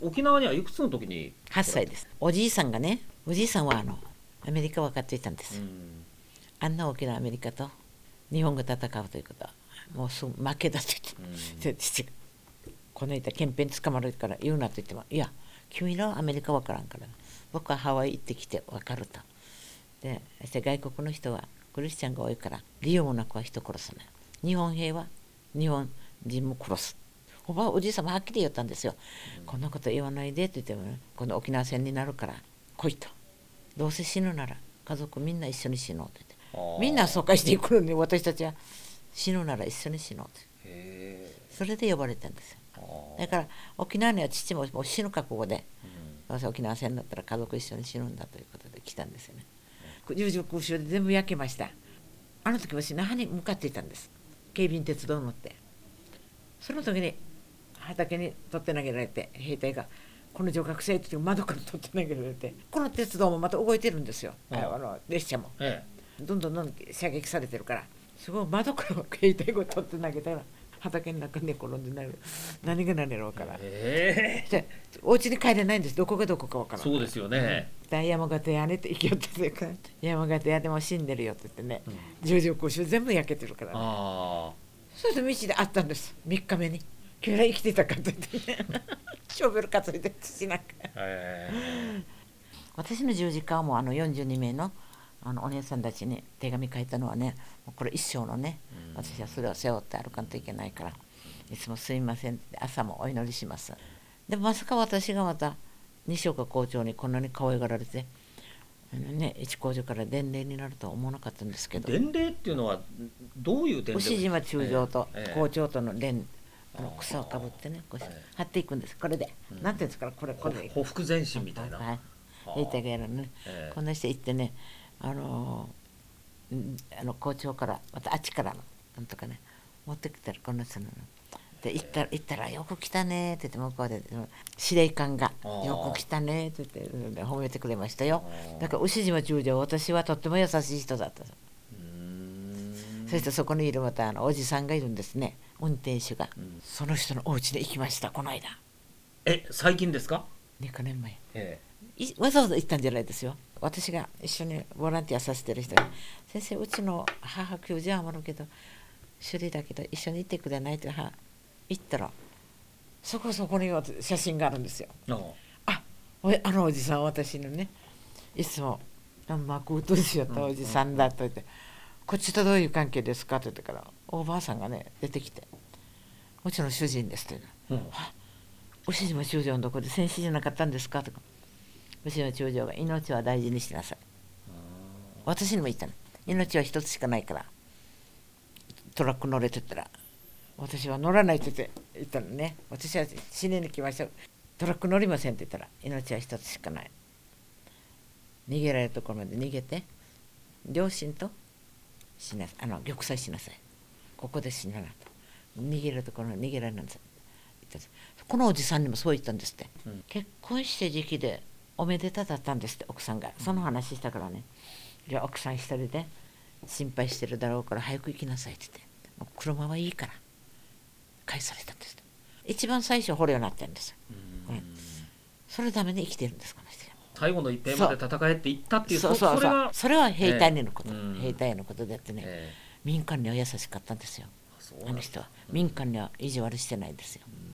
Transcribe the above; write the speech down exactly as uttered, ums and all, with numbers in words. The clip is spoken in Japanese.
沖縄にはいくつの時に？ はっさいです。おじいさんがね、おじいさんはあのアメリカ分かっていたんですよ。 うんあんな大きなアメリカと日本が戦うということはもうすぐ負けだと言って、父がこの間憲兵に捕まるから言うなと言っても、いや君らはアメリカ分からんから僕はハワイ行ってきて分かると。でそして外国の人はクリスチャンが多いから理由もなくは人殺さない。日本兵は日本人も殺す。おばおじいさんもはっきり言ったんですよ、うん、こんなこと言わないでって言っても、ね、この沖縄戦になるから来いと。どうせ死ぬなら家族みんな一緒に死のうって言って、みんな疎開していくのに私たちは死ぬなら一緒に死のうって。へそれで呼ばれたんですよ。だから沖縄には父ももう死ぬ覚悟で、うん、どうせ沖縄戦だったら家族一緒に死ぬんだということで来たんですよね。十字空襲で全部焼けました。あの時私那覇に向かっていたんです。警備員鉄道乗って、その時に畑に取って投げられて、兵隊がこの女学生って窓から取って投げられて、この鉄道もまた動いてるんですよ、うん、あの列車も、ええ、どんどんどんどん射撃されてるから、すごい窓から兵隊を取って投げたら畑の中に寝転んでなる、何が何やろうから、えー、お家に帰れないんです。どこがどこか分からない。 そうですよね、 うん、山形屋ねって生きよってて、山形屋でも死んでるよって言ってね、うん、十字空襲全部焼けてるからね。あそれで道で会ったんです。みっかめに君ら生きてたかと言ってねショベル担いで土なんか、えー、私の十字架はもうあのよんじゅうにめいのあのお姉さんたちに手紙書いたのはね、もうこれ一生のね、うん、私はそれを背負って歩かんといけないから、いつもすいませんって朝もお祈りします。でもまさか私がまた西岡校長にこんなに可愛がられて、ね、一工場から伝令になるとは思わなかったんですけど。 伝令っていうのはどういう伝令？ 牛島中将と校長との伝、えー、あの草をかぶってね、こう貼っていくんです。これで、うん、なんていうんですか、これこれほふく前進みたいな、 はい、兵隊がやるのね、えー、こんなして行ってね、あのー、あの校長からまたあっちからのなんとかね持ってきたらこんなするので、行ったら行ったらよく来たねって言って、向こうで司令官がよく来たねって言って褒めてくれましたよ。だから牛島中将、私はとっても優しい人だった。そしてそこにいるまたあのおじさんがいるんですね、運転手が、うん、その人のお家に行きました、この間。 え、最近ですか？ にかげんまえ、ええ、わざわざ行ったんじゃないですよ。私が一緒にボランティアさせてる人に、先生うちの母救助は余るけど種類だけど一緒に行ってくれないって母行ったら、そこそこに写真があるんですよ。あ、あのおじさんは私のね、いつもマクウトシやったおじさんだと言って、うんうんうん、こっちとどういう関係ですかって言ってから、おばあさんがね出てきて、うちの主人ですって言うの、うん、は牛島中将のとこで戦死じゃなかったんですかとか、牛島中将が命は大事にしなさい、私にも言ったの、命は一つしかないからトラック乗れって言ったら、私は乗らないって言ったのね。私は死にに来ました、トラック乗りませんって言ったら、命は一つしかない、逃げられるところまで逃げて両親と死なあの玉砕しなさい、ここで死ななと、逃げるところに逃げられないんです。このおじさんにもそう言ったんですって、うん、結婚して時期でおめでただったんですって、奥さんがその話したからね、じゃあ奥さん一人で心配してるだろうから早く行きなさいって言って、もう車はいいから返されたんです。一番最初捕虜になってるんですよ、うん、それために生きてるんです、この人。 最後の一兵まで戦えって言ったっていう、 そうそうそう、それがそれは兵隊のこと、 えー、 兵隊のことであってね、えー、民間には優しかったんですよ、あの人は。民間には意地悪してないんですよ。